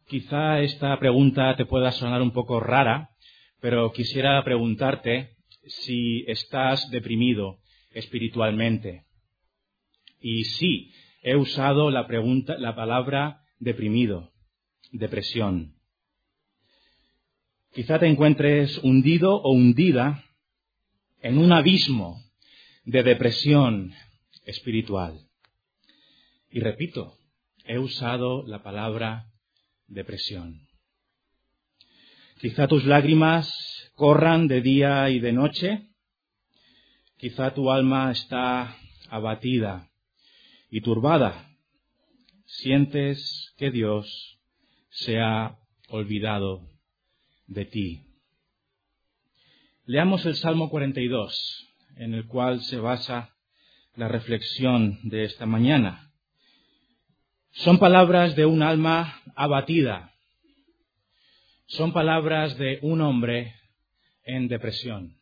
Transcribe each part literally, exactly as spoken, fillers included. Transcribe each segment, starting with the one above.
Quizá esta pregunta te pueda sonar un poco rara, pero quisiera preguntarte si estás deprimido espiritualmente. Y sí, he usado la pregunta, la palabra deprimido, depresión. Quizá te encuentres hundido o hundida en un abismo de depresión espiritual. Y repito, he usado la palabra depresión. Quizá tus lágrimas corran de día y de noche. Quizá tu alma está abatida y turbada. Sientes que Dios se ha olvidado de ti. Leamos el Salmo cuarenta y dos, en el cual se basa la reflexión de esta mañana. Son palabras de un alma abatida. Son palabras de un hombre en depresión.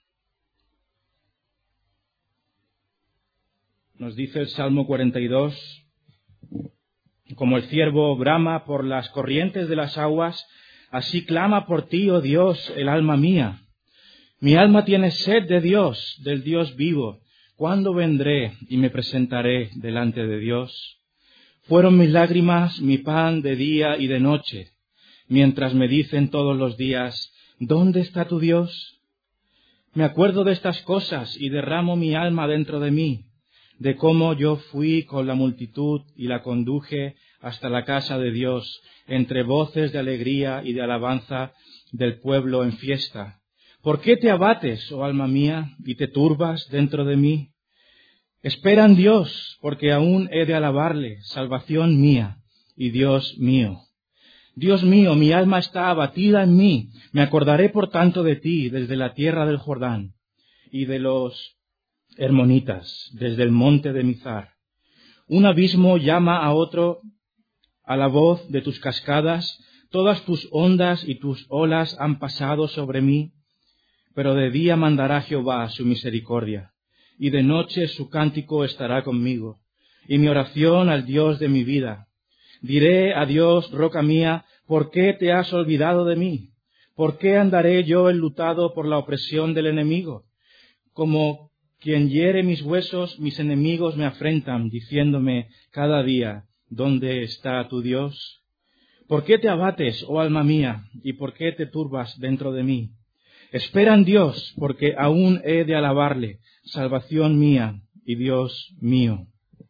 Nos dice el Salmo cuarenta y dos, como el ciervo brama por las corrientes de las aguas, así clama por ti, oh Dios, el alma mía. Mi alma tiene sed de Dios, del Dios vivo. ¿Cuándo vendré y me presentaré delante de Dios? Fueron mis lágrimas mi pan de día y de noche, mientras me dicen todos los días, ¿dónde está tu Dios? Me acuerdo de estas cosas y derramo mi alma dentro de mí, de cómo yo fui con la multitud y la conduje hasta la casa de Dios, entre voces de alegría y de alabanza del pueblo en fiesta. ¿Por qué te abates, oh alma mía, y te turbas dentro de mí? Espera en Dios, porque aún he de alabarle, salvación mía y Dios mío. Dios mío, mi alma está abatida en mí. Me acordaré por tanto de ti desde la tierra del Jordán y de los hermonitas, desde el monte de Mizar. Un abismo llama a otro a la voz de tus cascadas. Todas tus ondas y tus olas han pasado sobre mí. Pero de día mandará Jehová su misericordia, y de noche su cántico estará conmigo, y mi oración al Dios de mi vida. Diré a Dios, roca mía, ¿por qué te has olvidado de mí? ¿Por qué andaré yo enlutado por la opresión del enemigo? Como quien hiere mis huesos, mis enemigos me afrentan, diciéndome cada día, ¿dónde está tu Dios? ¿Por qué te abates, oh alma mía, y por qué te turbas dentro de mí? Espera en Dios, porque aún he de alabarle, salvación mía y Dios mío.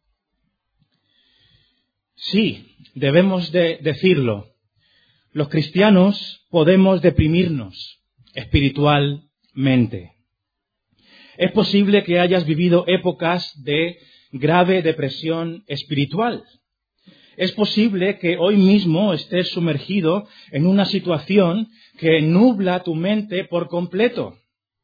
Sí, debemos de decirlo. Los cristianos podemos deprimirnos espiritualmente. Es posible que hayas vivido épocas de grave depresión espiritual. Es posible que hoy mismo estés sumergido en una situación que nubla tu mente por completo.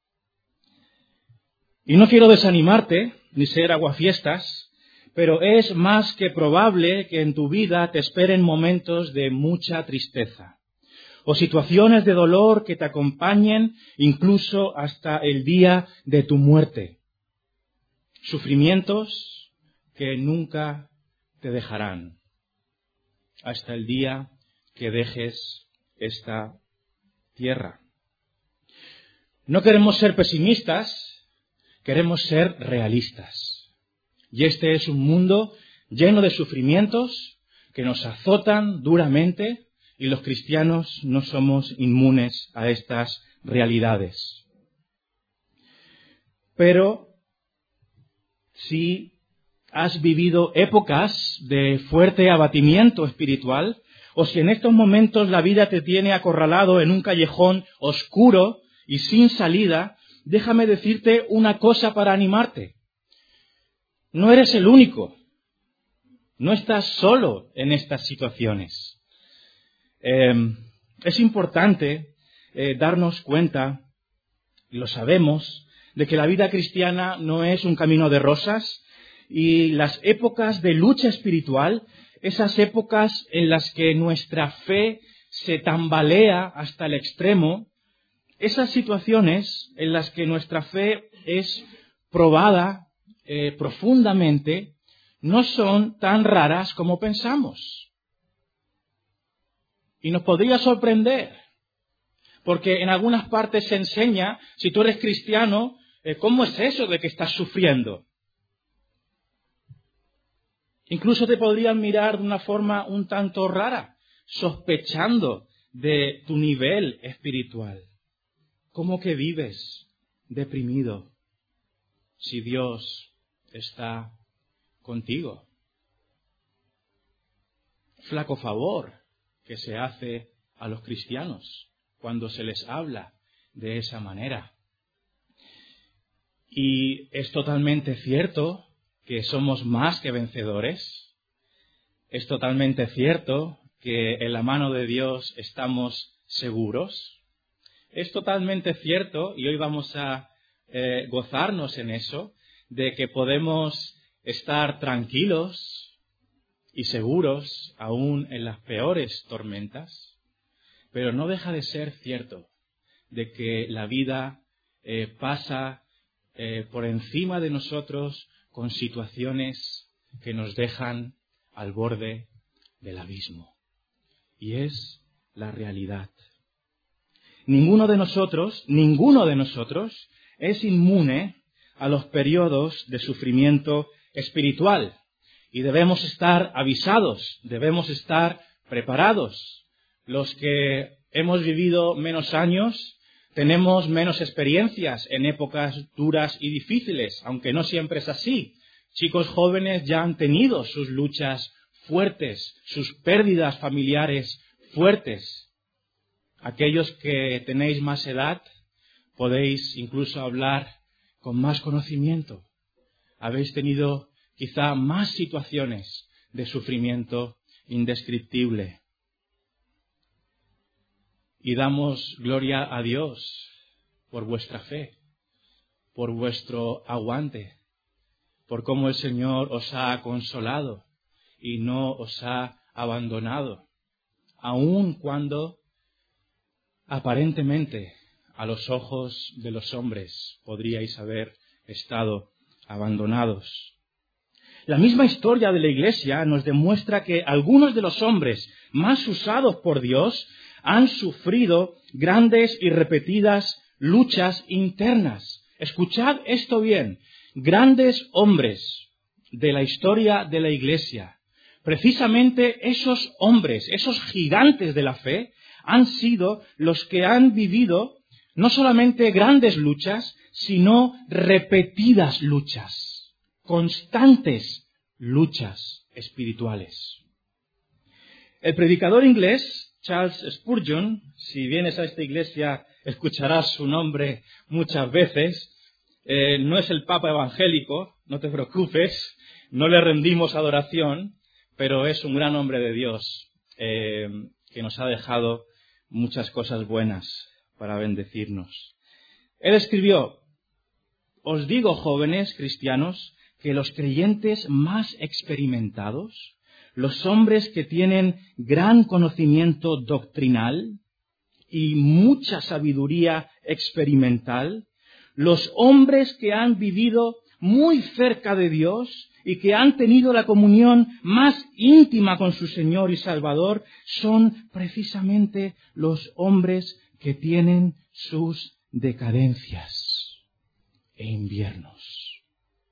Y no quiero desanimarte ni ser aguafiestas, pero es más que probable que en tu vida te esperen momentos de mucha tristeza o situaciones de dolor que te acompañen incluso hasta el día de tu muerte. Sufrimientos que nunca te dejarán hasta el día que dejes esta tierra. No queremos ser pesimistas, queremos ser realistas. Y este es un mundo lleno de sufrimientos que nos azotan duramente y los cristianos no somos inmunes a estas realidades. Pero si has vivido épocas de fuerte abatimiento espiritual, o si en estos momentos la vida te tiene acorralado en un callejón oscuro y sin salida, déjame decirte una cosa para animarte. No eres el único. No estás solo en estas situaciones. Eh, es importante eh, darnos cuenta, y lo sabemos, de que la vida cristiana no es un camino de rosas, y las épocas de lucha espiritual, esas épocas en las que nuestra fe se tambalea hasta el extremo, esas situaciones en las que nuestra fe es probada eh, profundamente, no son tan raras como pensamos. Y nos podría sorprender, porque en algunas partes se enseña, si tú eres cristiano, eh, ¿cómo es eso de que estás sufriendo? Incluso te podrían mirar de una forma un tanto rara, sospechando de tu nivel espiritual. ¿Cómo que vives deprimido si Dios está contigo? Flaco favor que se hace a los cristianos cuando se les habla de esa manera. Y es totalmente cierto que somos más que vencedores. Es totalmente cierto que en la mano de Dios estamos seguros. Es totalmente cierto, y hoy vamos a eh, gozarnos en eso, de que podemos estar tranquilos y seguros aún en las peores tormentas. Pero no deja de ser cierto de que la vida eh, pasa eh, por encima de nosotros con situaciones que nos dejan al borde del abismo. Y es la realidad. Ninguno de nosotros, ninguno de nosotros es inmune a los periodos de sufrimiento espiritual. Y debemos estar avisados, debemos estar preparados. Los que hemos vivido menos años, tenemos menos experiencias en épocas duras y difíciles, aunque no siempre es así. Chicos jóvenes ya han tenido sus luchas fuertes, sus pérdidas familiares fuertes. Aquellos que tenéis más edad, podéis incluso hablar con más conocimiento. Habéis tenido quizá más situaciones de sufrimiento indescriptible. Y damos gloria a Dios por vuestra fe, por vuestro aguante, por cómo el Señor os ha consolado y no os ha abandonado, aun cuando aparentemente a los ojos de los hombres podríais haber estado abandonados. La misma historia de la Iglesia nos demuestra que algunos de los hombres más usados por Dios han sufrido grandes y repetidas luchas internas. Escuchad esto bien. Grandes hombres de la historia de la Iglesia, precisamente esos hombres, esos gigantes de la fe, han sido los que han vivido no solamente grandes luchas, sino repetidas luchas, constantes luchas espirituales. El predicador inglés Charles Spurgeon, si vienes a esta iglesia escucharás su nombre muchas veces, eh, no es el Papa evangélico, no te preocupes, no le rendimos adoración, pero es un gran hombre de Dios eh, que nos ha dejado muchas cosas buenas para bendecirnos. Él escribió: os digo, jóvenes cristianos, que los creyentes más experimentados, los hombres que tienen gran conocimiento doctrinal y mucha sabiduría experimental, los hombres que han vivido muy cerca de Dios y que han tenido la comunión más íntima con su Señor y Salvador, son precisamente los hombres que tienen sus decadencias e inviernos.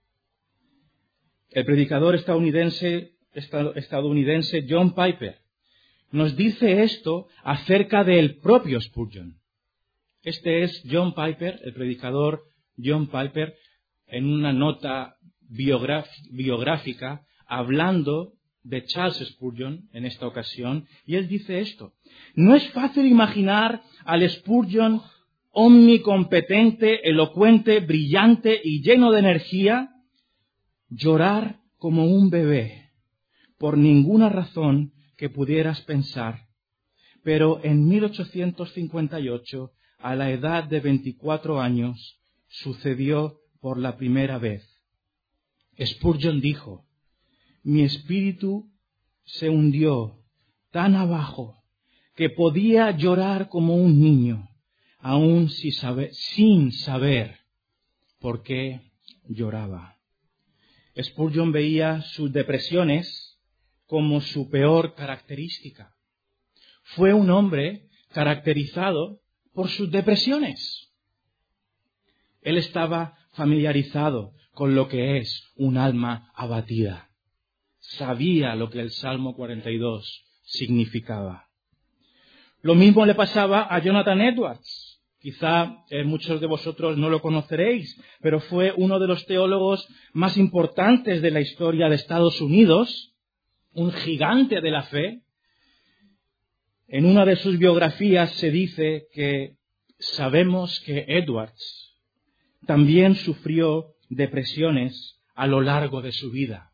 El predicador estadounidense estadounidense John Piper nos dice esto acerca del propio Spurgeon. Este es John Piper, el predicador John Piper, en una nota biográfica hablando de Charles Spurgeon en esta ocasión, y él dice esto: no es fácil imaginar al Spurgeon omnicompetente, elocuente, brillante y lleno de energía llorar como un bebé por ninguna razón que pudieras pensar. Pero en mil ochocientos cincuenta y ocho, a la edad de veinticuatro años, sucedió por la primera vez. Spurgeon dijo: mi espíritu se hundió tan abajo que podía llorar como un niño, aun sin saber, sin saber por qué lloraba. Spurgeon veía sus depresiones como su peor característica. fue un hombre caracterizado por sus depresiones. Él estaba familiarizado con lo que es un alma abatida. Sabía lo que el Salmo cuarenta y dos significaba. Lo mismo le pasaba a Jonathan Edwards. Quizá eh, muchos de vosotros no lo conoceréis, pero fue uno de los teólogos más importantes de la historia de Estados Unidos, un gigante de la fe. En una de sus biografías se dice que sabemos que Edwards también sufrió depresiones a lo largo de su vida.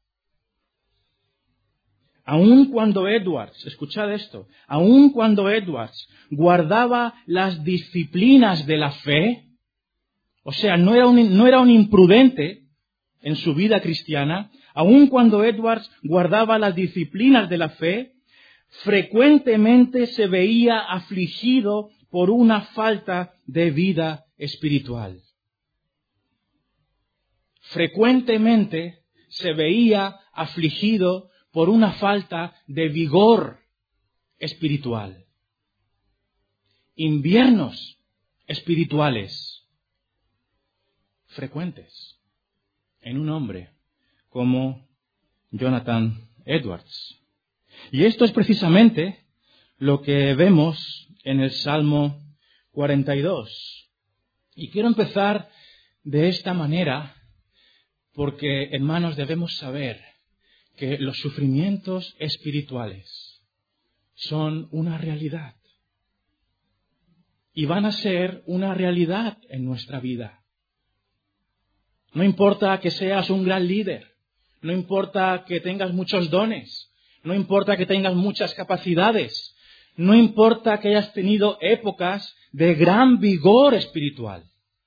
Aun cuando Edwards, escuchad esto, aun cuando Edwards guardaba las disciplinas de la fe, o sea, no era un, no era un imprudente en su vida cristiana, aun cuando Edwards guardaba las disciplinas de la fe, frecuentemente se veía afligido por una falta de vida espiritual. Frecuentemente se veía afligido por una falta de vigor espiritual. Inviernos espirituales frecuentes en un hombre como Jonathan Edwards. Y esto es precisamente lo que vemos en el Salmo cuarenta y dos. Y quiero empezar de esta manera porque, hermanos, debemos saber que los sufrimientos espirituales son una realidad. Y van a ser una realidad en nuestra vida. No importa que seas un gran líder, no importa que tengas muchos dones, no importa que tengas muchas capacidades, no importa que hayas tenido épocas de gran vigor espiritual.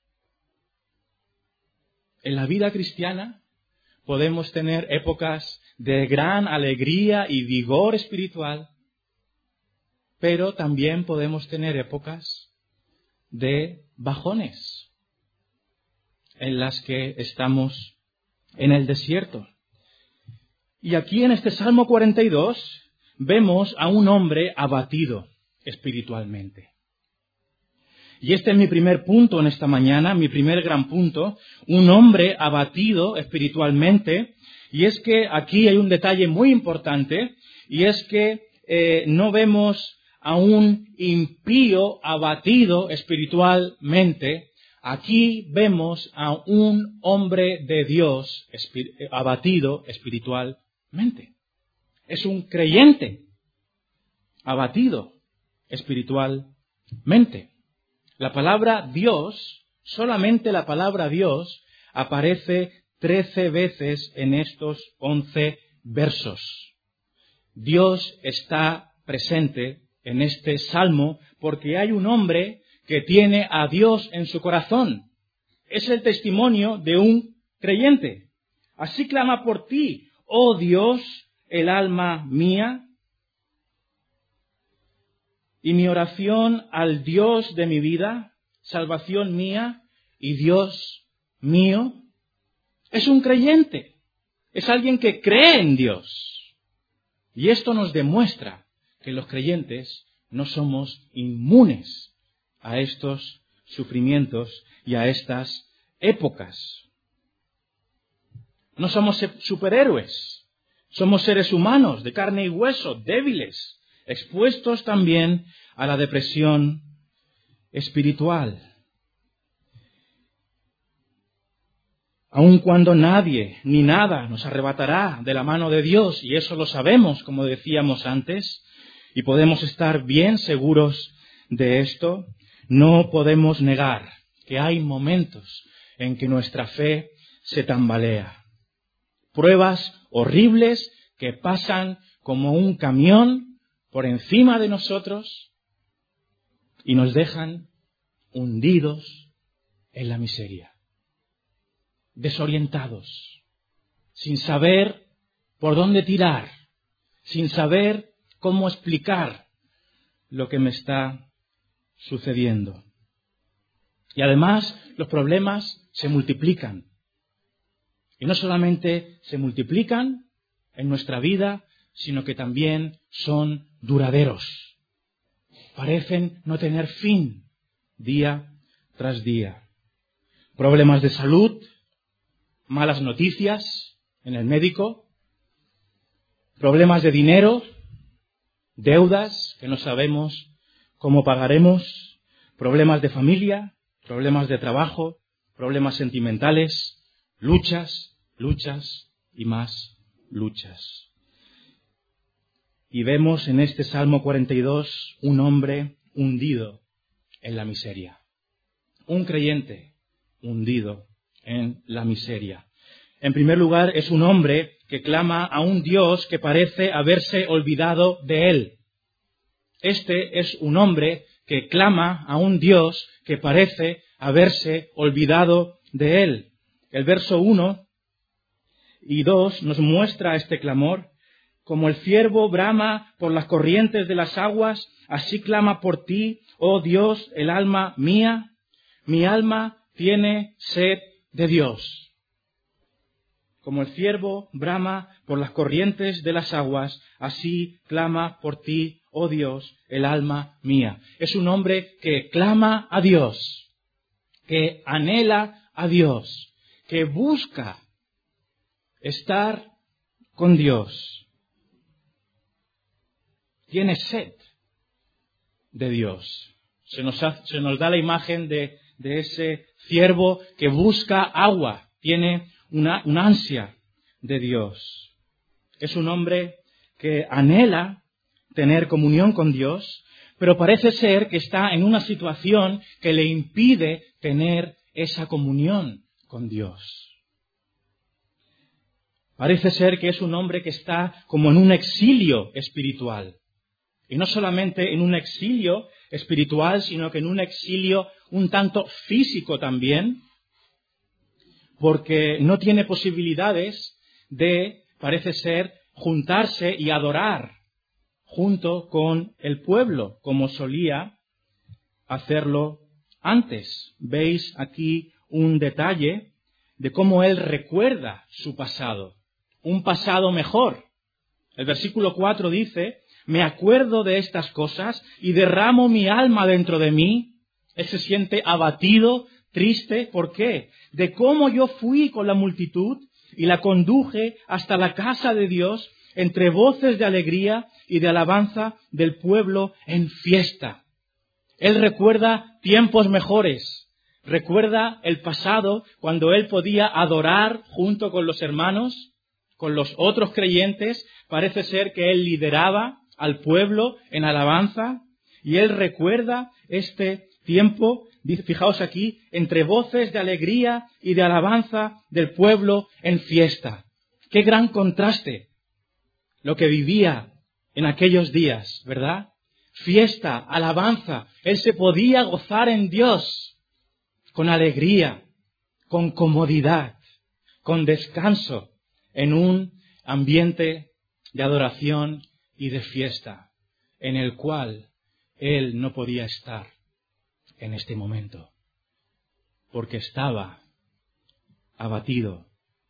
En la vida cristiana podemos tener épocas de gran alegría y vigor espiritual, pero también podemos tener épocas de bajones en las que estamos en el desierto. Y aquí en este Salmo cuarenta y dos vemos a un hombre abatido espiritualmente. Y este es mi primer punto en esta mañana, mi primer gran punto, un hombre abatido espiritualmente. Y es que aquí hay un detalle muy importante, y es que eh, no vemos a un impío abatido espiritualmente. Aquí vemos a un hombre de Dios espir- abatido espiritualmente. Es un creyente abatido espiritualmente. La palabra Dios, solamente la palabra Dios, aparece trece veces en estos once versos. Dios está presente en este salmo porque hay un hombre que tiene a Dios en su corazón. Es el testimonio de un creyente. Así clama por ti, oh Dios, el alma mía. Y mi oración al Dios de mi vida, salvación mía y Dios mío, es un creyente. Es alguien que cree en Dios. Y esto nos demuestra que los creyentes no somos inmunes a estos sufrimientos y a estas épocas. No somos superhéroes. Somos seres humanos de carne y hueso, débiles, expuestos también a la depresión espiritual. Aun cuando nadie ni nada nos arrebatará de la mano de Dios, y eso lo sabemos, como decíamos antes, y podemos estar bien seguros de esto, no podemos negar que hay momentos en que nuestra fe se tambalea. Pruebas horribles que pasan como un camión por encima de nosotros y nos dejan hundidos en la miseria, desorientados, sin saber por dónde tirar, sin saber cómo explicar lo que me está sucediendo. Y además los problemas se multiplican. Y no solamente se multiplican en nuestra vida, sino que también son duraderos. parecen no tener fin día tras día. Problemas de salud, malas noticias en el médico, problemas de dinero, deudas que no sabemos cómo pagaremos, problemas de familia, problemas de trabajo, problemas sentimentales, luchas, luchas y más luchas. Y vemos en este Salmo cuarenta y dos un hombre hundido en la miseria. Un creyente hundido en la miseria. En primer lugar, es un hombre que clama a un Dios que parece haberse olvidado de él. Este es un hombre que clama a un Dios que parece haberse olvidado de él. El verso uno y dos nos muestra este clamor. Como el ciervo brama por las corrientes de las aguas, así clama por ti, oh Dios, el alma mía. Mi alma tiene sed de Dios. Como el ciervo brama por las corrientes de las aguas, así clama por ti, oh Dios, el alma mía. Es un hombre que clama a Dios, que anhela a Dios, que busca estar con Dios. Tiene sed de Dios. Se nos, ha, se nos da la imagen de, de ese ciervo que busca agua, tiene una, una ansia de Dios. Es un hombre que anhela tener comunión con Dios, pero parece ser que está en una situación que le impide tener esa comunión con Dios. Parece ser que es un hombre que está como en un exilio espiritual. Y no solamente en un exilio espiritual, sino que en un exilio un tanto físico también, porque no tiene posibilidades de, parece ser, juntarse y adorar junto con el pueblo, como solía hacerlo antes. Veis aquí un detalle de cómo él recuerda su pasado, un pasado mejor. El versículo cuatro dice: me acuerdo de estas cosas y derramo mi alma dentro de mí. Él se siente abatido, triste. ¿Por qué? De cómo yo fui con la multitud y la conduje hasta la casa de Dios entre voces de alegría y de alabanza del pueblo en fiesta. Él recuerda tiempos mejores. Recuerda el pasado cuando él podía adorar junto con los hermanos, con los otros creyentes. Parece ser que él lideraba al pueblo en alabanza, y él recuerda este tiempo, fijaos aquí, entre voces de alegría y de alabanza del pueblo en fiesta. ¡Qué gran contraste lo que vivía en aquellos días!, ¿verdad? Fiesta, alabanza, él se podía gozar en Dios con alegría, con comodidad, con descanso, en un ambiente de adoración y de fiesta, en el cual él no podía estar en este momento, porque estaba abatido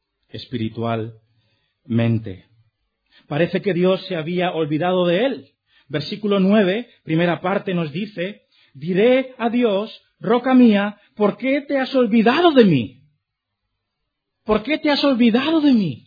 espiritualmente. Parece que Dios se había olvidado de él. Versículo nueve, primera parte, nos dice: diré a Dios, roca mía, ¿por qué te has olvidado de mí? ¿Por qué te has olvidado de mí?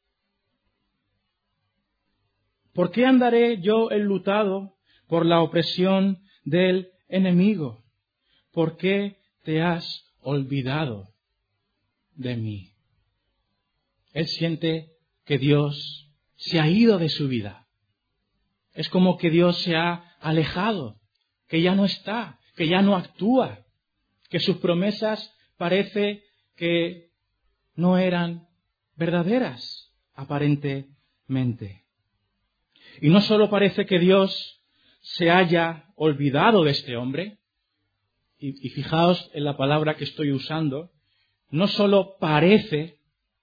¿Por qué andaré yo enlutado por la opresión del enemigo? ¿Por qué te has olvidado de mí? Él siente que Dios se ha ido de su vida. Es como que Dios se ha alejado, que ya no está, que ya no actúa, que sus promesas parece que no eran verdaderas, aparentemente. Y no solo parece que Dios se haya olvidado de este hombre, y, y fijaos en la palabra que estoy usando, no solo parece,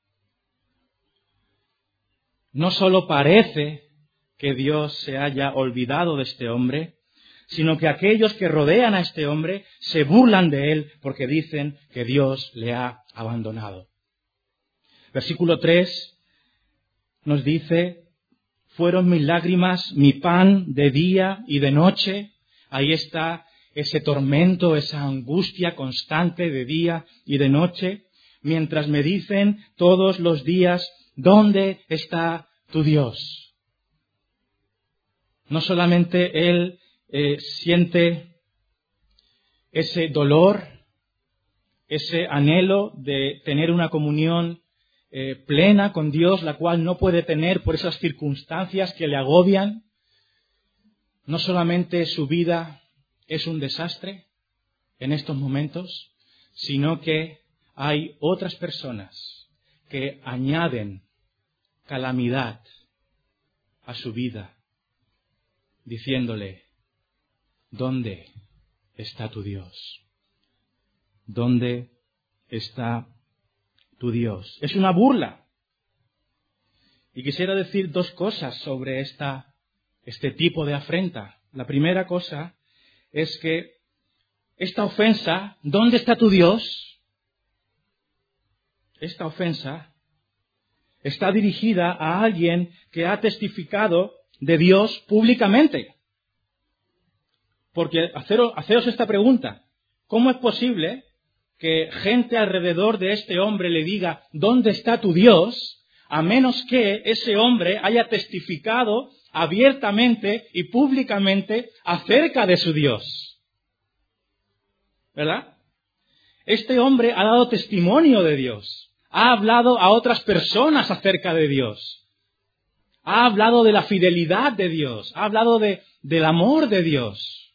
no solo parece que Dios se haya olvidado de este hombre, sino que aquellos que rodean a este hombre se burlan de él porque dicen que Dios le ha abandonado. Versículo tres nos dice: fueron mis lágrimas mi pan de día y de noche, Ahí está ese tormento, esa angustia constante de día y de noche, mientras me dicen todos los días, ¿dónde está tu Dios? No solamente él eh, siente ese dolor, ese anhelo de tener una comunión eh, plena con Dios, la cual no puede tener por esas circunstancias que le agobian. No solamente su vida es un desastre en estos momentos, sino que hay otras personas que añaden calamidad a su vida, diciéndole, ¿dónde está tu Dios? ¿Dónde está tu Dios? Es una burla. Y quisiera decir dos cosas sobre esta, este tipo de afrenta. La primera cosa es que esta ofensa, ¿dónde está tu Dios? Esta ofensa está dirigida a alguien que ha testificado de Dios públicamente. Porque haceros, haceros esta pregunta, ¿cómo es posible que gente alrededor de este hombre le diga, ¿dónde está tu Dios?, a menos que ese hombre haya testificado abiertamente y públicamente acerca de su Dios? ¿Verdad? Este hombre ha dado testimonio de Dios, ha hablado a otras personas acerca de Dios, ha hablado de la fidelidad de Dios, ha hablado de, del amor de Dios.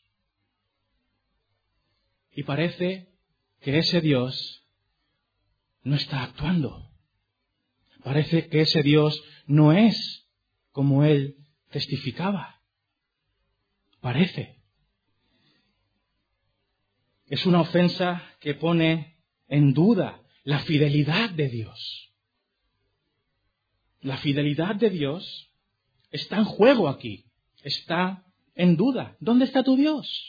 Y parece que ese Dios no está actuando. Parece que ese Dios no es como él testificaba. Parece. Es una ofensa que pone en duda la fidelidad de Dios. La fidelidad de Dios está en juego aquí, está en duda. ¿Dónde está tu Dios?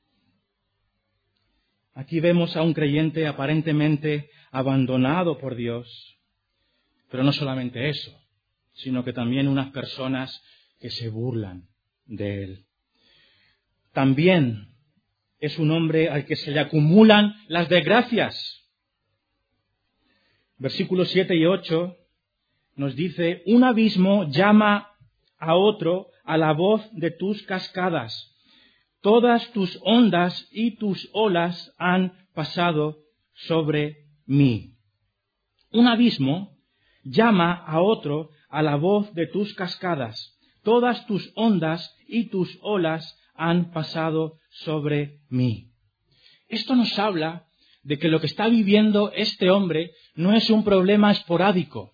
Aquí vemos a un creyente aparentemente abandonado por Dios, pero no solamente eso, sino que también unas personas que se burlan de él. También es un hombre al que se le acumulan las desgracias. Versículos siete y ocho nos dice, un abismo llama a otro a la voz de tus cascadas. Todas tus ondas y tus olas han pasado sobre mí. Un abismo llama a otro a la voz de tus cascadas. Todas tus ondas y tus olas han pasado sobre mí. Esto nos habla de que lo que está viviendo este hombre no es un problema esporádico.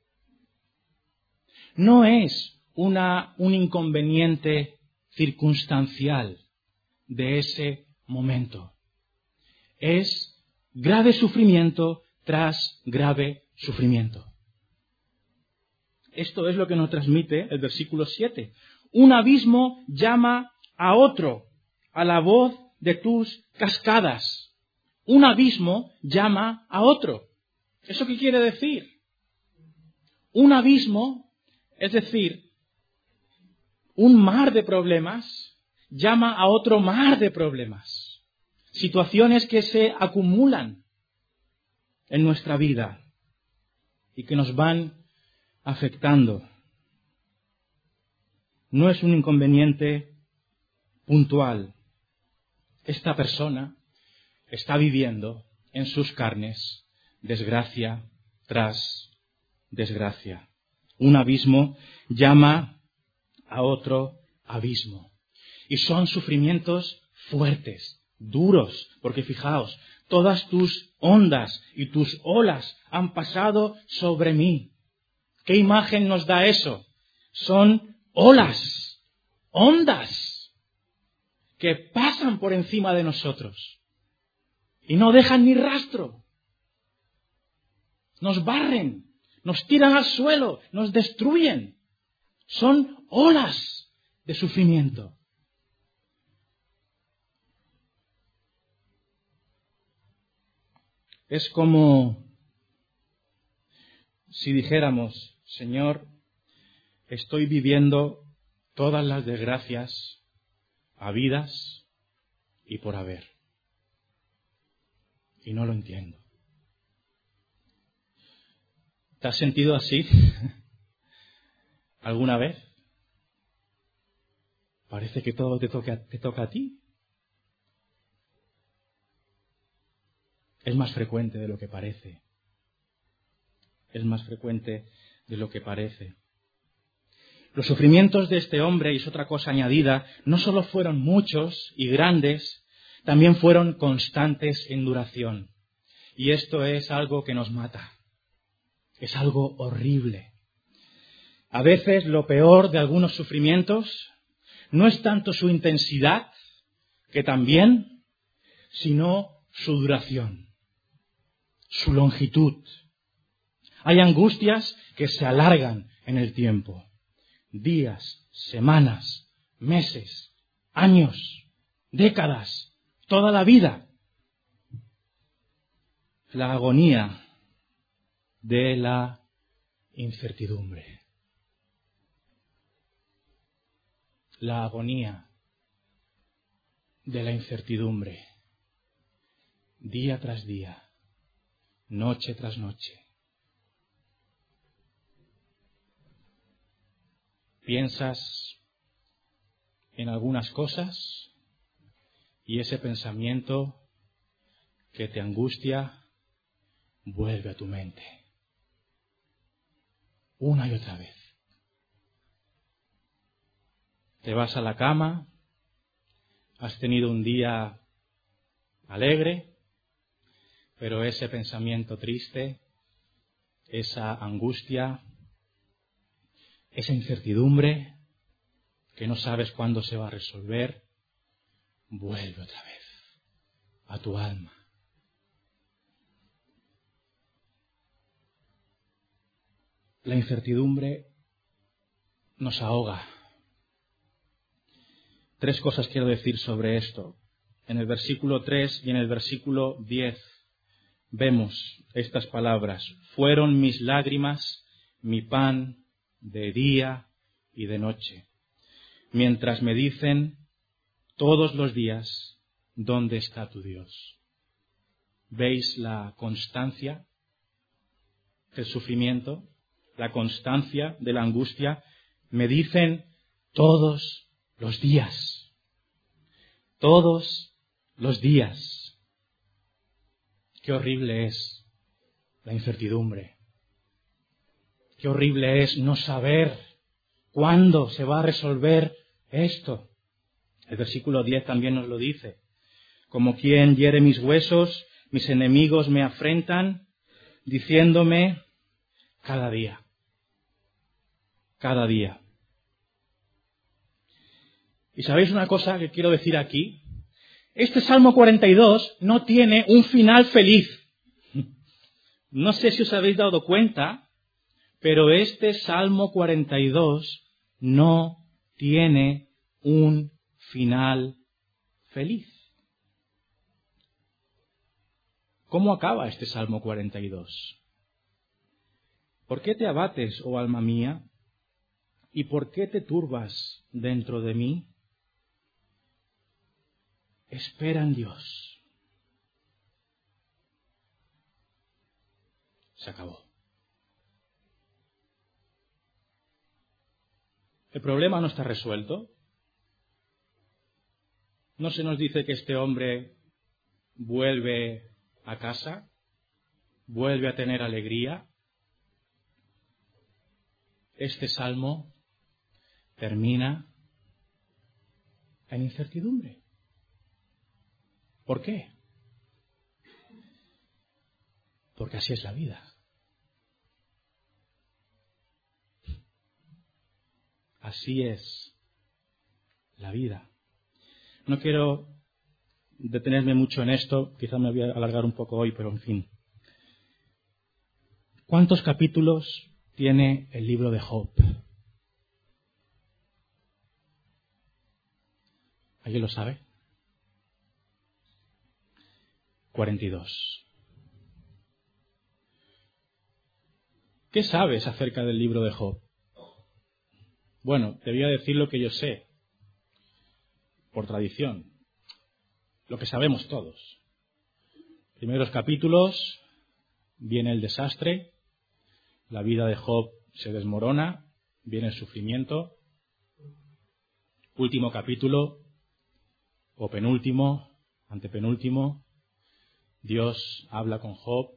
No es una, un inconveniente circunstancial de ese momento. Es grave sufrimiento tras grave sufrimiento. Esto es lo que nos transmite el versículo siete. Un abismo llama a otro a la voz de tus cascadas. Un abismo llama a otro. ¿Eso qué quiere decir? Un abismo, es decir, un mar de problemas, llama a otro mar de problemas. Situaciones que se acumulan en nuestra vida y que nos van afectando. No es un inconveniente puntual. Esta persona está viviendo en sus carnes desgracia tras desgracia. Un abismo llama a otro abismo. Y son sufrimientos fuertes, duros, porque fijaos, todas tus ondas y tus olas han pasado sobre mí. ¿Qué imagen nos da eso? Son olas, ondas, que pasan por encima de nosotros y no dejan ni rastro. Nos barren, nos tiran al suelo, nos destruyen. Son olas de sufrimiento. Es como si dijéramos, Señor, estoy viviendo todas las desgracias habidas y por haber. Y no lo entiendo. ¿Te has sentido así alguna vez? Parece que todo te toca, te toca a ti. Es más frecuente de lo que parece. Es más frecuente de lo que parece. Los sufrimientos de este hombre, y es otra cosa añadida, no solo fueron muchos y grandes, también fueron constantes en duración. Y esto es algo que nos mata. Es algo horrible. A veces lo peor de algunos sufrimientos no es tanto su intensidad, que también, sino su duración, su longitud. Hay angustias que se alargan en el tiempo. Días, semanas, meses, años, décadas, toda la vida. La agonía de la incertidumbre. La agonía de la incertidumbre. Día tras día, noche tras noche. Piensas en algunas cosas y ese pensamiento que te angustia vuelve a tu mente. Una y otra vez. Te vas a la cama, has tenido un día alegre, pero ese pensamiento triste, esa angustia, esa incertidumbre que no sabes cuándo se va a resolver, vuelve otra vez a tu alma. La incertidumbre nos ahoga. Tres cosas quiero decir sobre esto. En el versículo tres y en el versículo diez vemos estas palabras. Fueron mis lágrimas, mi pan de día y de noche, mientras me dicen todos los días, ¿dónde está tu Dios? ¿Veis la constancia del sufrimiento? La constancia de la angustia. Me dicen todos los días. Todos los días. Qué horrible es la incertidumbre. Qué horrible es no saber cuándo se va a resolver esto. El versículo diez también nos lo dice. Como quien hiere mis huesos, mis enemigos me afrentan, diciéndome cada día. Cada día. ¿Y sabéis una cosa que quiero decir aquí? Este Salmo cuarenta y dos no tiene un final feliz. No sé si os habéis dado cuenta, pero este Salmo cuarenta y dos no tiene un final feliz. ¿Cómo acaba este Salmo cuarenta y dos? ¿Por qué te abates, oh alma mía? ¿Y por qué te turbas dentro de mí? Espera en Dios. Se acabó. El problema no está resuelto. No se nos dice que este hombre vuelve a casa, vuelve a tener alegría. Este salmo termina en incertidumbre. ¿Por qué? Porque así es la vida. Así es la vida. No quiero detenerme mucho en esto, quizá me voy a alargar un poco hoy, pero en fin. ¿Cuántos capítulos tiene el libro de Job? ¿Alguien lo sabe? cuarenta y dos. ¿Qué sabes acerca del libro de Job? Bueno, te voy a decir lo que yo sé, por tradición. lo que sabemos todos. Primeros capítulos, viene el desastre, la vida de Job se desmorona, viene el sufrimiento. Último capítulo, o penúltimo, antepenúltimo, Dios habla con Job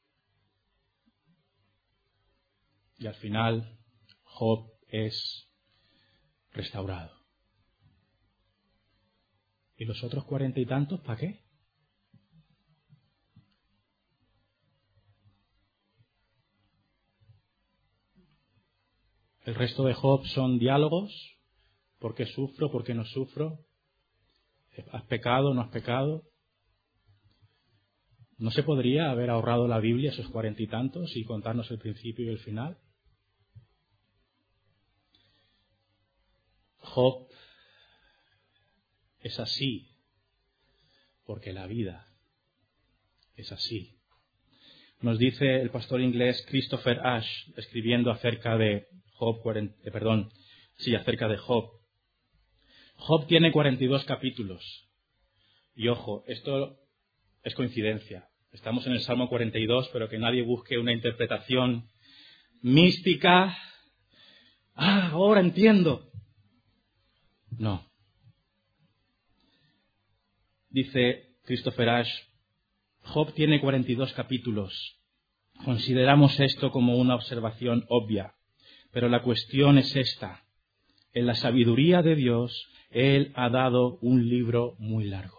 y al final Job es restaurado. ¿Y los otros cuarenta y tantos para qué? El resto de Job son diálogos. ¿Por qué sufro? ¿Por qué no sufro? ¿Has pecado? ¿No has pecado? ¿No se podría haber ahorrado la Biblia esos cuarenta y tantos y contarnos el principio y el final? Job es así, porque la vida es así. Nos dice el pastor inglés Christopher Ash, escribiendo acerca de Job, cuarenta, eh, perdón, sí, acerca de Job. Job tiene cuarenta y dos capítulos. Y ojo, esto es coincidencia. Estamos en el Salmo cuarenta y dos, pero que nadie busque una interpretación mística. Ah, ahora entiendo. No. Dice Christopher Ash, Job tiene cuarenta y dos capítulos. Consideramos esto como una observación obvia, pero la cuestión es esta. En la sabiduría de Dios, Él ha dado un libro muy largo.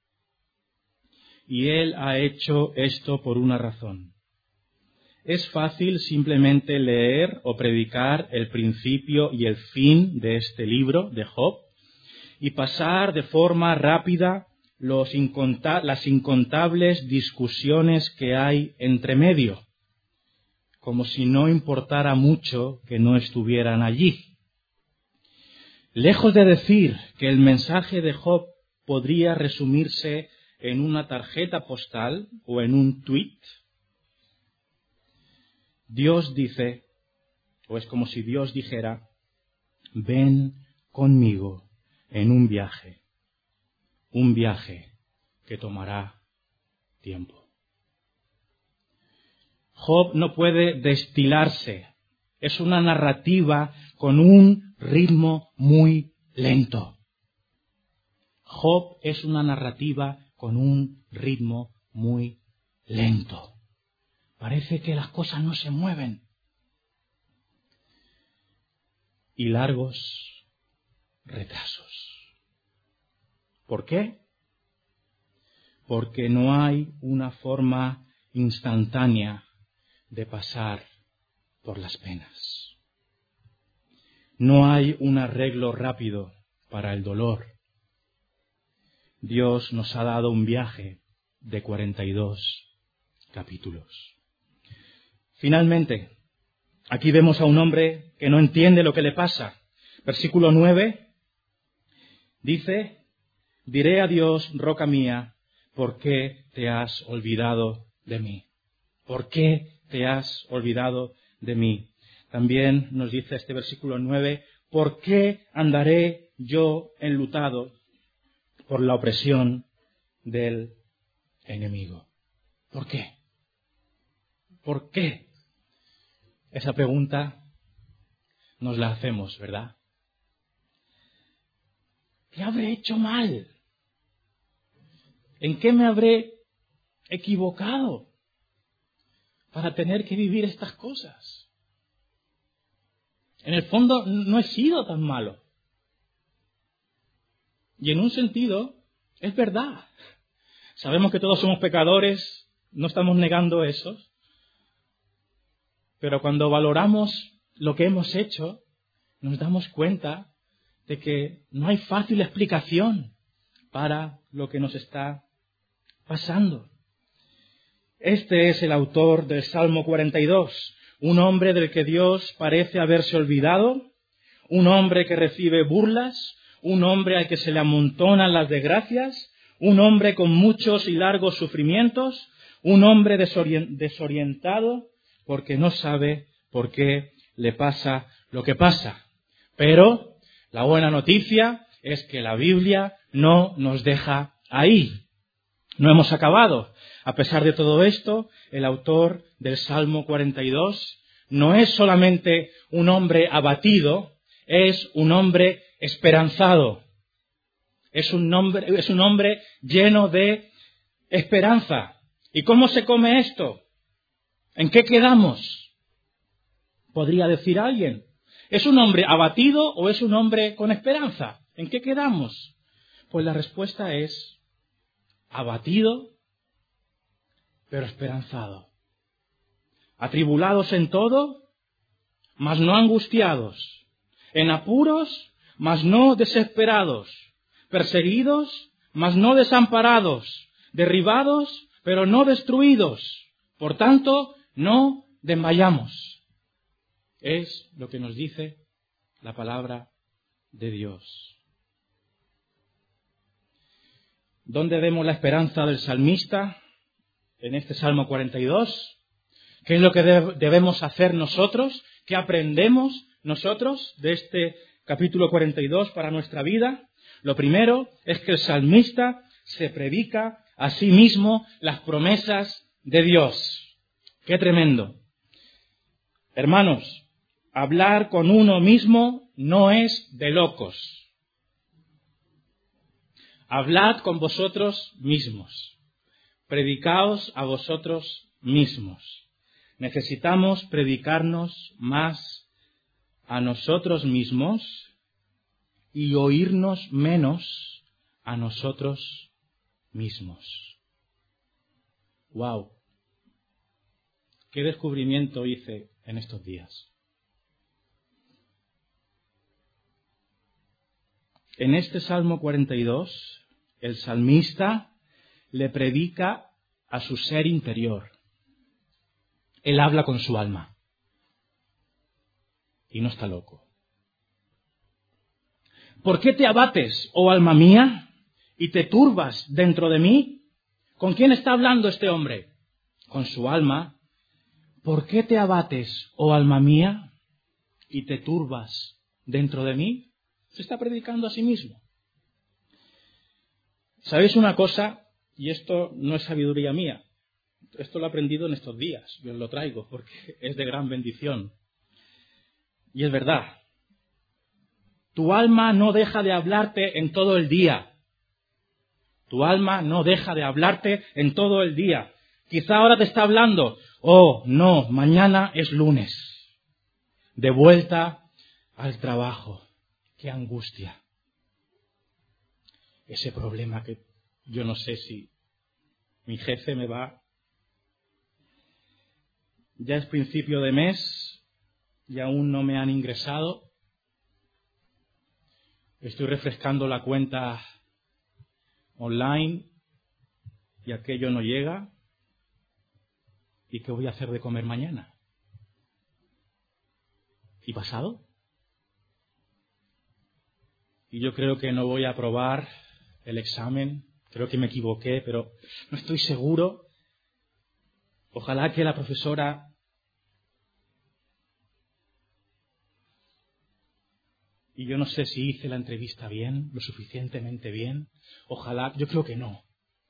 Y Él ha hecho esto por una razón. Es fácil simplemente leer o predicar el principio y el fin de este libro de Job y pasar de forma rápida los inconta- las incontables discusiones que hay entre medio, como si no importara mucho que no estuvieran allí. Lejos de decir que el mensaje de Job podría resumirse en una tarjeta postal o en un tuit, Dios dice, o es como si Dios dijera, ven conmigo en un viaje, un viaje que tomará tiempo. Job no puede destilarse, es una narrativa con un ritmo muy lento. Job es una narrativa con un ritmo muy lento. Parece que las cosas no se mueven. Y largos retrasos. ¿Por qué? Porque no hay una forma instantánea de pasar por las penas. No hay un arreglo rápido para el dolor. Dios nos ha dado un viaje de cuarenta y dos capítulos. Finalmente, aquí vemos a un hombre que no entiende lo que le pasa. Versículo nueve dice, diré a Dios, roca mía, ¿por qué te has olvidado de mí? ¿Por qué te has olvidado de mí? También nos dice este versículo nueve, ¿por qué andaré yo enlutado por la opresión del enemigo? ¿Por qué? ¿Por qué? Esa pregunta nos la hacemos, ¿verdad? ¿Qué habré hecho mal? ¿En qué me habré equivocado para tener que vivir estas cosas? En el fondo no he sido tan malo. Y en un sentido, es verdad. Sabemos que todos somos pecadores, no estamos negando eso. Pero cuando valoramos lo que hemos hecho, nos damos cuenta de que no hay fácil explicación para lo que nos está pasando. Este es el autor del Salmo cuarenta y dos, un hombre del que Dios parece haberse olvidado, un hombre que recibe burlas, un hombre al que se le amontonan las desgracias, un hombre con muchos y largos sufrimientos, un hombre desorientado porque no sabe por qué le pasa lo que pasa. Pero la buena noticia es que la Biblia no nos deja ahí. No hemos acabado. A pesar de todo esto, el autor del Salmo cuarenta y dos no es solamente un hombre abatido, es un hombre esperanzado. Es un hombre, es un hombre lleno de esperanza. ¿Y cómo se come esto? ¿En qué quedamos? Podría decir alguien. ¿Es un hombre abatido o es un hombre con esperanza? ¿En qué quedamos? Pues la respuesta es abatido, pero esperanzado. Atribulados en todo, mas no angustiados. En apuros, mas no desesperados. Perseguidos, mas no desamparados. Derribados, pero no destruidos. Por tanto, no desmayamos. Es lo que nos dice la palabra de Dios. ¿Dónde vemos la esperanza del salmista? En este Salmo cuarenta y dos. ¿Qué es lo que debemos hacer nosotros? ¿Qué aprendemos nosotros de este capítulo cuarenta y dos para nuestra vida? Lo primero es que el salmista se predica a sí mismo las promesas de Dios. ¡Qué tremendo! Hermanos, hablar con uno mismo no es de locos. Hablad con vosotros mismos. Predicaos a vosotros mismos. Necesitamos predicarnos más a nosotros mismos y oírnos menos a nosotros mismos. ¡Wow! ¿Qué descubrimiento hice en estos días? En este Salmo cuarenta y dos, el salmista le predica a su ser interior. Él habla con su alma. Y no está loco. ¿Por qué te abates, oh alma mía, y te turbas dentro de mí? ¿Con quién está hablando este hombre? Con su alma. ¿Por qué te abates, oh alma mía, y te turbas dentro de mí? Se está predicando a sí mismo. ¿Sabéis una cosa? Y esto no es sabiduría mía. Esto lo he aprendido en estos días. Yo os lo traigo porque es de gran bendición. Y es verdad. Tu alma no deja de hablarte en todo el día. Tu alma no deja de hablarte en todo el día. Quizá ahora te está hablando. Oh, no, mañana es lunes. De vuelta al trabajo. ¡Qué angustia! Ese problema que yo no sé si mi jefe me va. Ya es principio de mes y aún no me han ingresado. Estoy refrescando la cuenta online y aquello no llega. ¿Y qué voy a hacer de comer mañana? ¿Y pasado? Y yo creo que no voy a aprobar el examen. Creo que me equivoqué, pero no estoy seguro. Ojalá que la profesora y yo no sé si hice la entrevista bien, lo suficientemente bien. Ojalá, yo creo que no.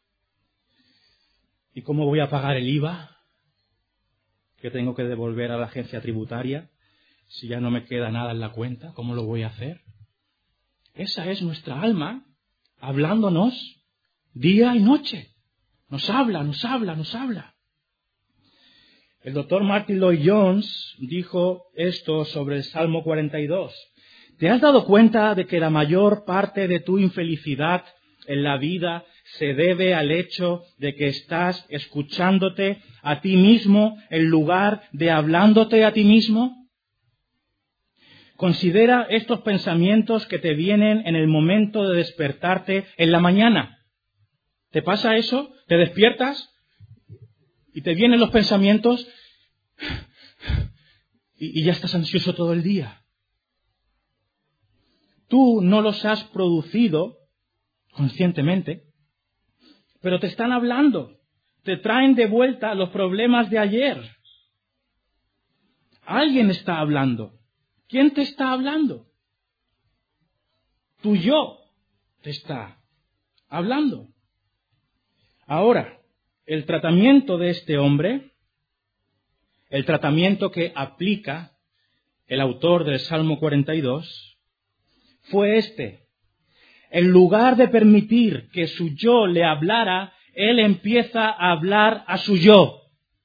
¿Y cómo voy a pagar el I V A que tengo que devolver a la agencia tributaria si ya no me queda nada en la cuenta? ¿Cómo lo voy a hacer? Esa es nuestra alma hablándonos día y noche. Nos habla, nos habla, nos habla. El doctor Martin Lloyd-Jones dijo esto sobre el Salmo cuarenta y dos. ¿Te has dado cuenta de que la mayor parte de tu infelicidad en la vida se debe al hecho de que estás escuchándote a ti mismo en lugar de hablándote a ti mismo? Considera estos pensamientos que te vienen en el momento de despertarte en la mañana. ¿Te pasa eso? ¿Te despiertas? Y te vienen los pensamientos y, y ya estás ansioso todo el día. Tú no los has producido conscientemente, pero te están hablando. Te traen de vuelta los problemas de ayer. Alguien está hablando. ¿Quién te está hablando? Tu yo te está hablando. Ahora, el tratamiento de este hombre, el tratamiento que aplica el autor del Salmo cuarenta y dos, fue este. En lugar de permitir que su yo le hablara, él empieza a hablar a su yo.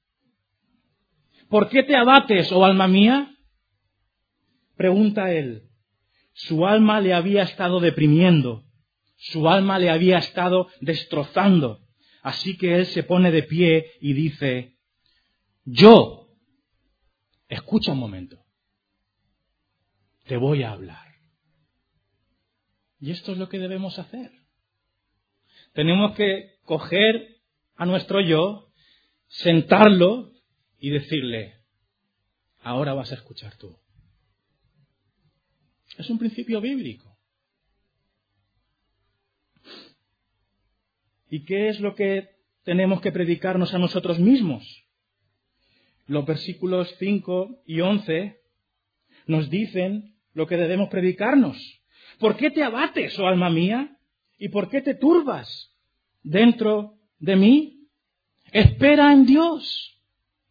¿Por qué te abates, oh alma mía? Pregunta él. Su alma le había estado deprimiendo, su alma le había estado destrozando. Así que él se pone de pie y dice, yo, escucha un momento, te voy a hablar. Y esto es lo que debemos hacer. Tenemos que coger a nuestro yo, sentarlo y decirle, ahora vas a escuchar tú. Es un principio bíblico. ¿Y qué es lo que tenemos que predicarnos a nosotros mismos? Los versículos cinco y once nos dicen lo que debemos predicarnos. ¿Por qué te abates, oh alma mía? ¿Y por qué te turbas dentro de mí? Espera en Dios.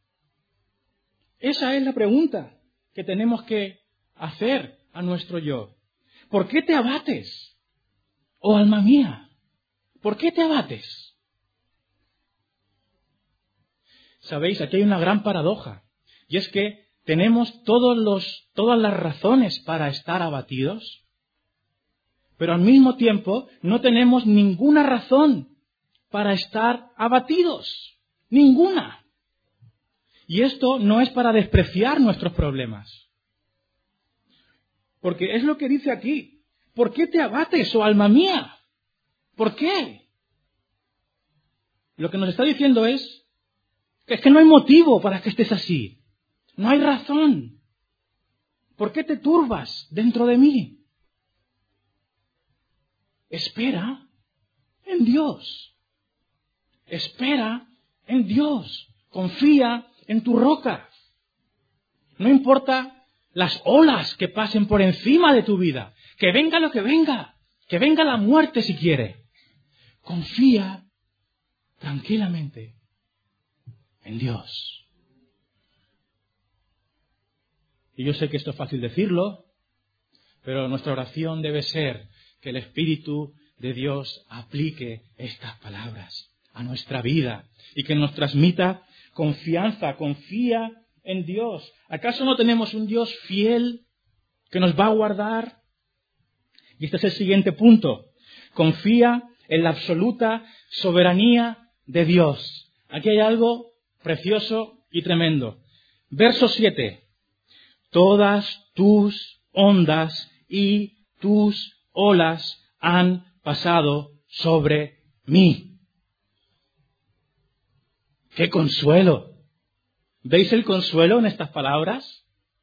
Esa es la pregunta que tenemos que hacer a nuestro yo. ¿Por qué te abates, oh alma mía? ¿Por qué te abates? Sabéis, aquí hay una gran paradoja, y es que tenemos todos los, todas las razones para estar abatidos, pero al mismo tiempo no tenemos ninguna razón para estar abatidos. Ninguna. Y esto no es para despreciar nuestros problemas. Porque es lo que dice aquí. ¿Por qué te abates, oh alma mía? ¿Por qué? Lo que nos está diciendo es que es que no hay motivo para que estés así. No hay razón. ¿Por qué te turbas dentro de mí? Espera en Dios. Espera en Dios. Confía en tu roca. No importa las olas que pasen por encima de tu vida. Que venga lo que venga. Que venga la muerte si quiere. Confía tranquilamente en Dios. Y yo sé que esto es fácil decirlo, pero nuestra oración debe ser que el Espíritu de Dios aplique estas palabras a nuestra vida y que nos transmita confianza. Confía en Dios. ¿Acaso no tenemos un Dios fiel que nos va a guardar? Y este es el siguiente punto. Confía en la absoluta soberanía de Dios. Aquí hay algo precioso y tremendo. Verso siete. Todas tus ondas y tus olas han pasado sobre mí. ¡Qué consuelo! ¿Veis el consuelo en estas palabras?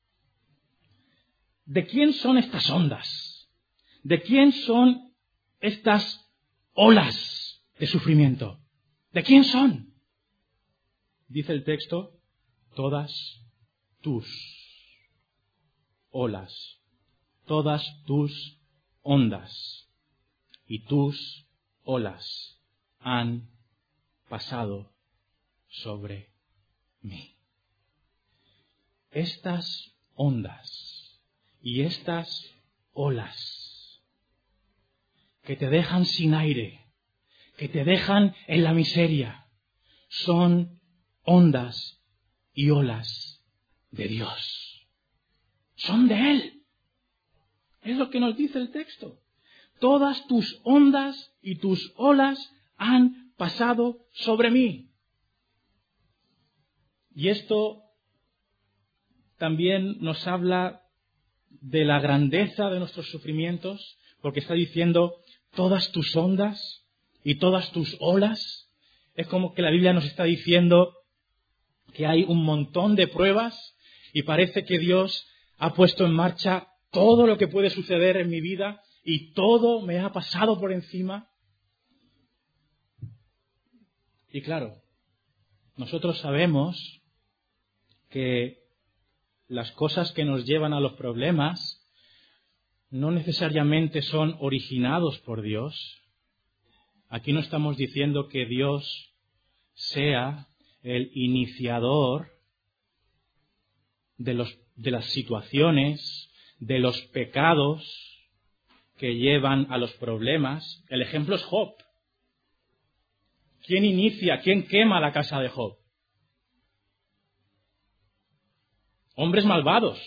¿De quién son estas ondas? ¿De quién son estas olas de sufrimiento? ¿De quién son? Dice el texto, todas tus olas, todas tus ondas y tus olas han pasado sobre mí. Estas ondas y estas olas que te dejan sin aire, que te dejan en la miseria, son ondas y olas de Dios. Son de Él. Es lo que nos dice el texto. Todas tus ondas y tus olas han pasado sobre mí. Y esto también nos habla de la grandeza de nuestros sufrimientos, porque está diciendo todas tus ondas y todas tus olas. Es como que la Biblia nos está diciendo que hay un montón de pruebas y parece que Dios ha puesto en marcha todo lo que puede suceder en mi vida y todo me ha pasado por encima. Y claro, nosotros sabemos que las cosas que nos llevan a los problemas no necesariamente son originados por Dios. aquí no estamos diciendo que Dios sea el iniciador de, los, de las situaciones, de los pecados que llevan a los problemas. El ejemplo es Job. ¿Quién inicia, quién quema la casa de Job? Hombres malvados.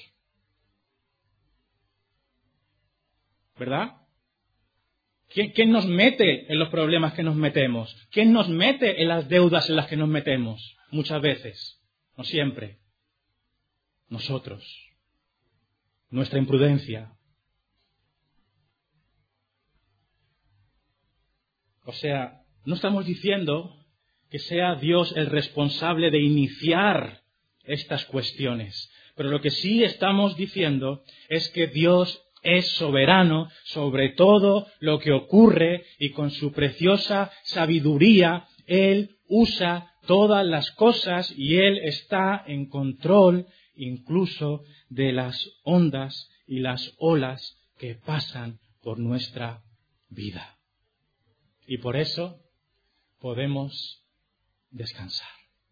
¿Verdad? ¿Quién, ¿Quién nos mete en los problemas que nos metemos? ¿Quién nos mete en las deudas en las que nos metemos? Muchas veces, no siempre. Nosotros. Nuestra imprudencia. O sea, no estamos diciendo que sea Dios el responsable de iniciar estas cuestiones, pero lo que sí estamos diciendo es que Dios es soberano sobre todo lo que ocurre y con su preciosa sabiduría Él usa todas las cosas y Él está en control incluso de las ondas y las olas que pasan por nuestra vida. Y por eso podemos descansar,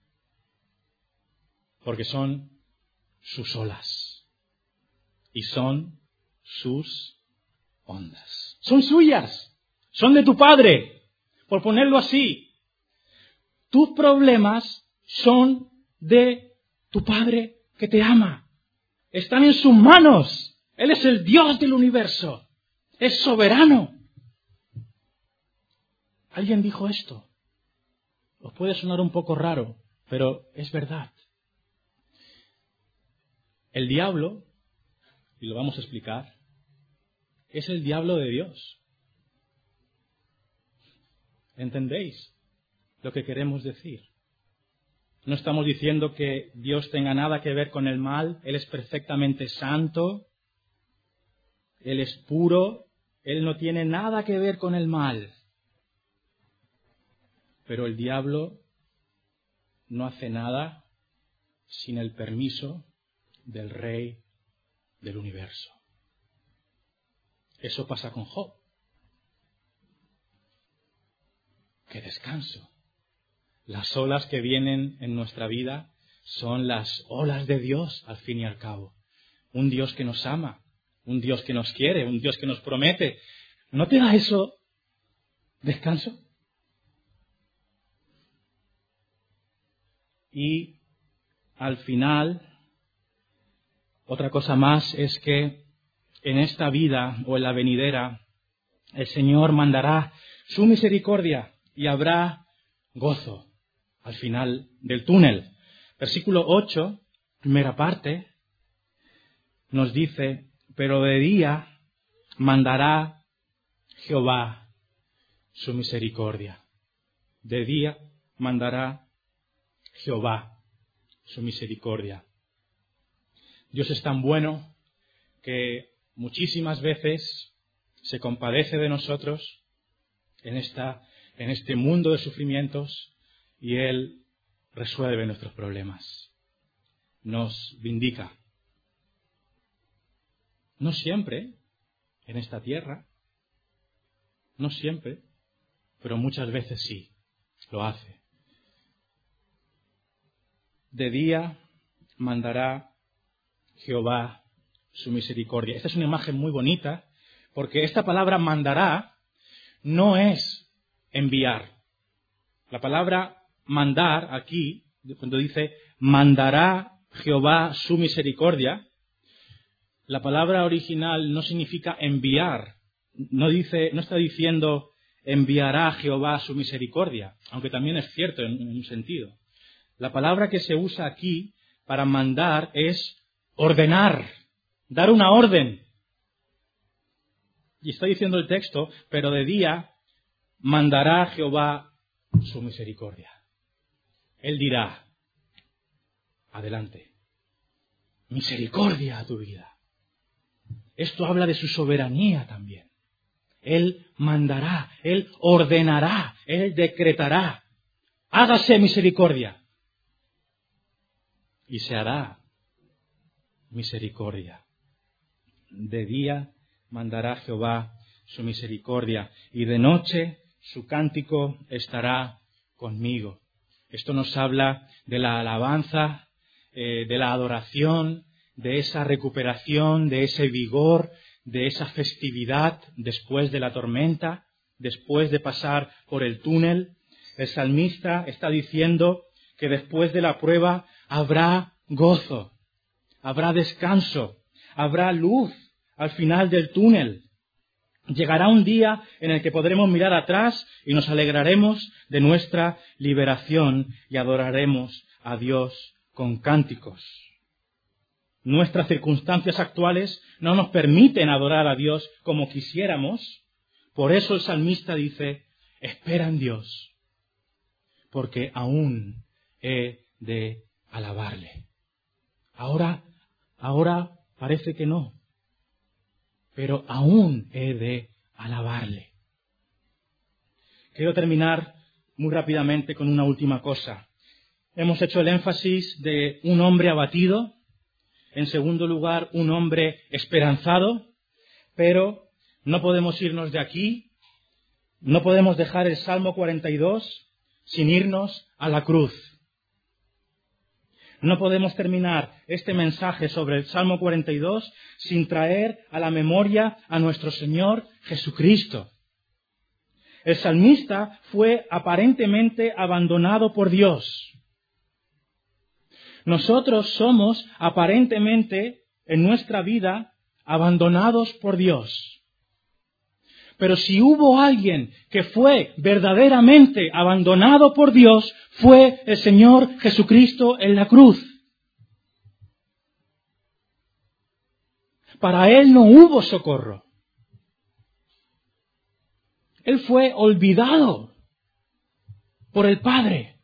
porque son sus olas y son sus ondas. Son suyas, son de tu Padre, por ponerlo así. Tus problemas son de tu Padre que te ama. Están en sus manos. Él es el Dios del universo. Es soberano. Alguien dijo esto. Os puede sonar un poco raro, pero es verdad. El diablo, y lo vamos a explicar, es el diablo de Dios. ¿Entendéis lo que queremos decir? No estamos diciendo que Dios tenga nada que ver con el mal. Él es perfectamente santo. Él es puro. Él no tiene nada que ver con el mal. Pero el diablo no hace nada sin el permiso del Rey del universo. Eso pasa con Job. ¡Qué descanso! Las olas que vienen en nuestra vida son las olas de Dios, al fin y al cabo. Un Dios que nos ama, un Dios que nos quiere, un Dios que nos promete. ¿No te da eso descanso? Y al final, otra cosa más es que en esta vida o en la venidera, el Señor mandará su misericordia y habrá gozo al final del túnel. Versículo ocho, primera parte, nos dice, pero de día mandará Jehová su misericordia. De día mandará Jehová su misericordia. Dios es tan bueno que muchísimas veces se compadece de nosotros en, esta, en este mundo de sufrimientos y Él resuelve nuestros problemas, nos vindica. No siempre en esta tierra, no siempre, pero muchas veces sí, lo hace. De día mandará Jehová su misericordia. Esta es una imagen muy bonita, porque esta palabra mandará no es enviar. La palabra mandar aquí, cuando dice mandará Jehová su misericordia, la palabra original no significa enviar. No dice, no está diciendo enviará Jehová su misericordia, aunque también es cierto en, en un sentido. La palabra que se usa aquí para mandar es ordenar, dar una orden. Y está diciendo el texto, pero de día mandará Jehová su misericordia. Él dirá, adelante, misericordia a tu vida. Esto habla de su soberanía también. Él mandará, Él ordenará, Él decretará. Hágase misericordia. Y se hará misericordia. De día mandará Jehová su misericordia y de noche su cántico estará conmigo. Esto nos habla de la alabanza, eh, de la adoración, de esa recuperación, de ese vigor, de esa festividad después de la tormenta, después de pasar por el túnel. El salmista está diciendo que después de la prueba habrá gozo, habrá descanso, habrá luz al final del túnel. Llegará un día en el que podremos mirar atrás y nos alegraremos de nuestra liberación y adoraremos a Dios con cánticos. Nuestras circunstancias actuales no nos permiten adorar a Dios como quisiéramos. Por eso el salmista dice, espera en Dios, porque aún he de alabarle. Ahora, ahora parece que no, pero aún he de alabarle. Quiero terminar muy rápidamente con una última cosa. Hemos hecho el énfasis de un hombre abatido, en segundo lugar, un hombre esperanzado, pero no podemos irnos de aquí, no podemos dejar el Salmo cuarenta y dos sin irnos a la cruz. No podemos terminar este mensaje sobre el Salmo cuarenta y dos sin traer a la memoria a nuestro Señor Jesucristo. El salmista fue aparentemente abandonado por Dios. Nosotros somos aparentemente en nuestra vida abandonados por Dios. Pero si hubo alguien que fue verdaderamente abandonado por Dios, fue el Señor Jesucristo en la cruz. Para Él no hubo socorro. Él fue olvidado por el Padre.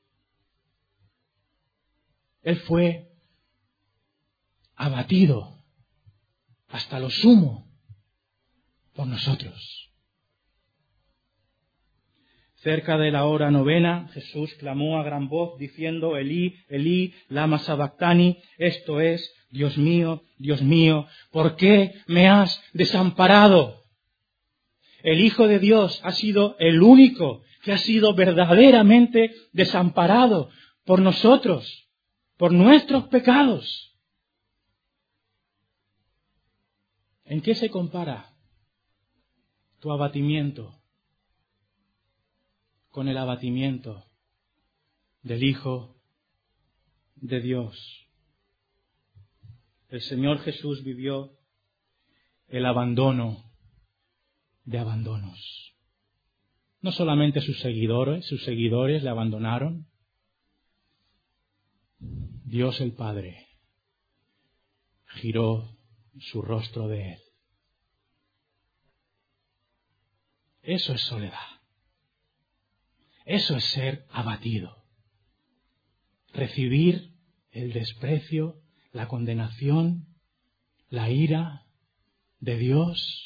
Él fue abatido hasta lo sumo por nosotros. Cerca de la hora novena, Jesús clamó a gran voz diciendo, Elí, Elí, lama sabactani, esto es, Dios mío, Dios mío, ¿por qué me has desamparado? El Hijo de Dios ha sido el único que ha sido verdaderamente desamparado por nosotros, por nuestros pecados. ¿En qué se compara tu abatimiento con el abatimiento del Hijo de Dios? El Señor Jesús vivió el abandono de abandonos. No solamente sus seguidores, sus seguidores le abandonaron. Dios el Padre giró su rostro de él. Eso es soledad. Eso es ser abatido. Recibir el desprecio, la condenación, la ira de Dios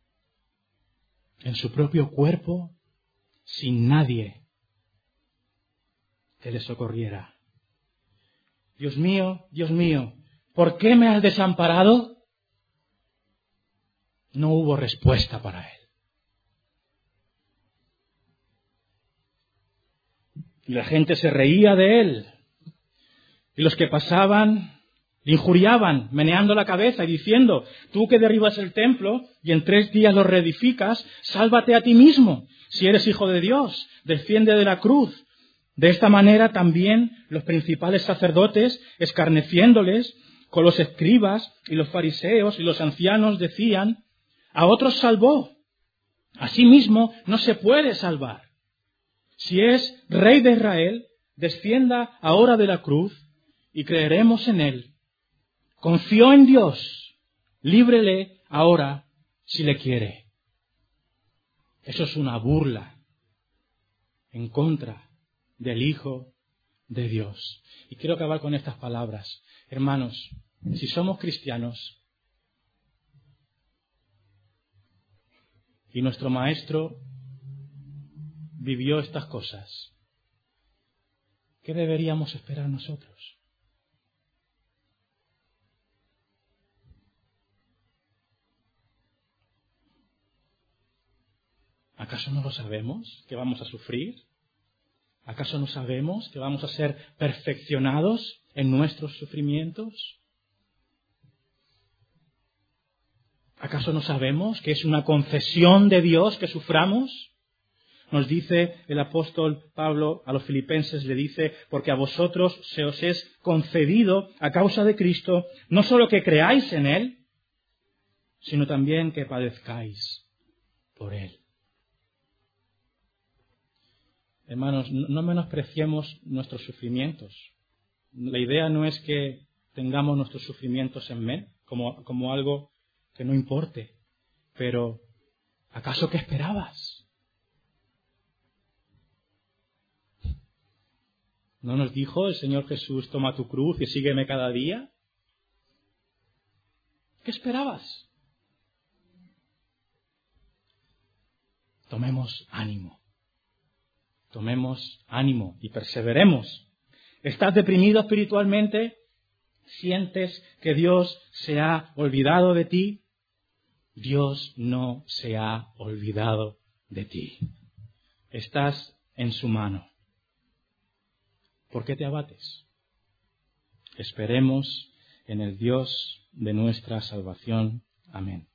en su propio cuerpo, sin nadie que le socorriera. Dios mío, Dios mío, ¿por qué me has desamparado? No hubo respuesta para él. Y la gente se reía de él. Y los que pasaban le injuriaban, meneando la cabeza y diciendo, tú que derribas el templo y en tres días lo reedificas, sálvate a ti mismo. Si eres hijo de Dios, desciende de la cruz. De esta manera también los principales sacerdotes, escarneciéndoles con los escribas y los fariseos y los ancianos, decían, a otros salvó, a sí mismo no se puede salvar. Si es Rey de Israel, descienda ahora de la cruz y creeremos en él. Confió en Dios, líbrele ahora si le quiere. Eso es una burla en contra del Hijo de Dios. Y quiero acabar con estas palabras. Hermanos, si somos cristianos y nuestro Maestro vivió estas cosas, ¿qué deberíamos esperar nosotros? ¿Acaso no lo sabemos que vamos a sufrir? ¿Acaso no sabemos que vamos a ser perfeccionados en nuestros sufrimientos? ¿Acaso no sabemos que es una concesión de Dios que suframos? Nos dice el apóstol Pablo a los filipenses, le dice, porque a vosotros se os es concedido a causa de Cristo, no solo que creáis en Él, sino también que padezcáis por Él. Hermanos, no menospreciemos nuestros sufrimientos. La idea no es que tengamos nuestros sufrimientos en mente, como, como algo que no importe. Pero, ¿acaso qué esperabas? ¿No nos dijo el Señor Jesús, toma tu cruz y sígueme cada día? ¿Qué esperabas? Tomemos ánimo. Tomemos ánimo y perseveremos. ¿Estás deprimido espiritualmente? ¿Sientes que Dios se ha olvidado de ti? Dios no se ha olvidado de ti. Estás en su mano. ¿Por qué te abates? Esperemos en el Dios de nuestra salvación. Amén.